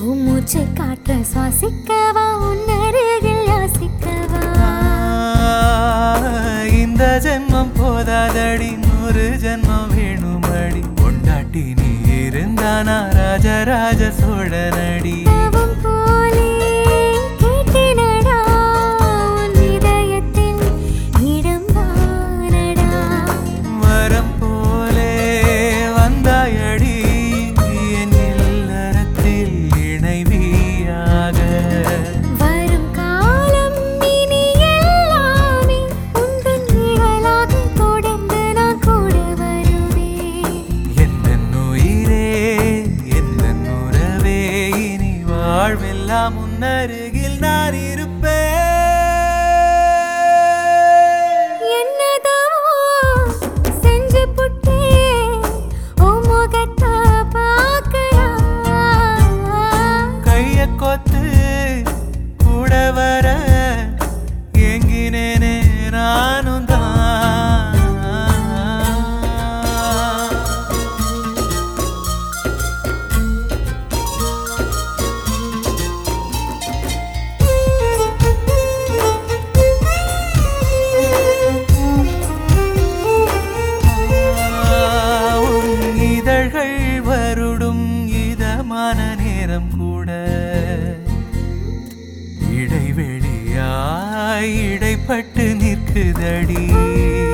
மூச்சை காற்ற சுவாசிக்கவா உன்னருகில் யாசிக்கவா இந்த ஜென்மம் போதாதடி 100 ஜென்மம் வேணுமடி கொண்டாட்டி நீ இருந்தானா ராஜராஜ சோழனடி தவம் போலே கேட்டினடா உன் இதயத்தின் இடம் தானடா வரம் போலே வந்தாயடி என் இல்லறத்தில் இணைவியாக வரும் காலம் இனி எல்லாமே உந்தன் நிழலாக தொடர்ந்து நான் கூட வருவேன் என் உயிரே என் உறவே இனி வாழ்வெல்லாம் உன்னருகில் நான் இருப்பேன் என்னதோ செஞ்சு புட்டேன் உன் முகத்தை பார்க்கறா கைய கொத்து கூட வர எங்கினேனே நானும் தான் உன் இதழ்கள் வருடும் இதமான நேரம் கூட இடைவெளியாய் இடைப்பட்டு நிற்குதடி